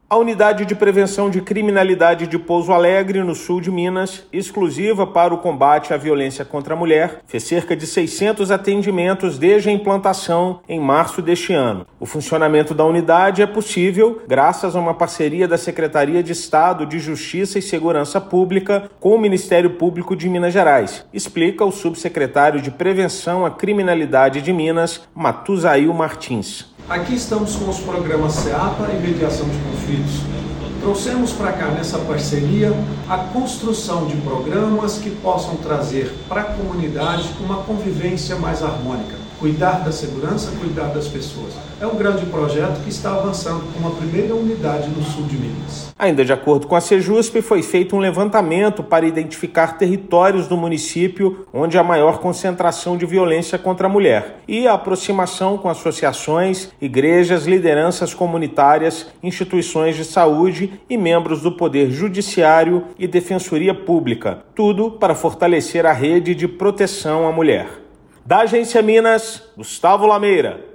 A Unidade de Prevenção de Criminalidade de Pouso Alegre, no sul de Minas, exclusiva para o combate à violência contra a mulher, fez cerca de 600 atendimentos desde a implantação em março deste ano. O funcionamento da unidade é possível graças a uma parceria da Secretaria de Estado de Justiça e Segurança Pública com o Ministério Público de Minas Gerais, explica o subsecretário de Prevenção à Criminalidade de Minas, Matuzail Martins. Aqui estamos com os programas SEAPA e mediação de conflitos. Trouxemos para cá, nessa parceria, a construção de programas que possam trazer para a comunidade uma convivência mais harmônica. Cuidar da segurança, cuidar das pessoas. É um grande projeto que está avançando com uma primeira unidade no sul de Minas. Ainda de acordo com a Sejusp, foi feito um levantamento para identificar territórios do município onde há maior concentração de violência contra a mulher e a aproximação com associações, igrejas, lideranças comunitárias, instituições de saúde e membros do Poder Judiciário e Defensoria Pública, tudo para fortalecer a rede de proteção à mulher. Da Agência Minas, Gustavo Lameira.